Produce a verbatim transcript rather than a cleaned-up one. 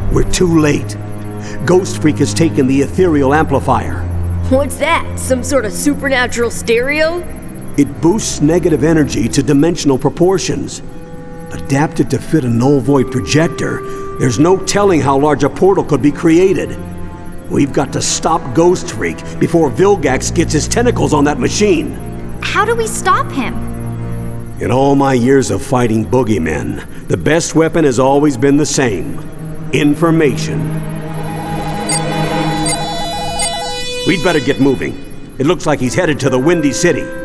We're too late. Ghost Freak has taken the ethereal amplifier. What's that? Some sort of supernatural stereo? It boosts negative energy to dimensional proportions. Adapted to fit a null void projector, there's no telling how large a portal could be created. We've got to stop Ghost Freak before Vilgax gets his tentacles on that machine. How do we stop him? In all my years of fighting boogeymen, the best weapon has always been the same: information. We'd better get moving. It looks like he's headed to the Windy City.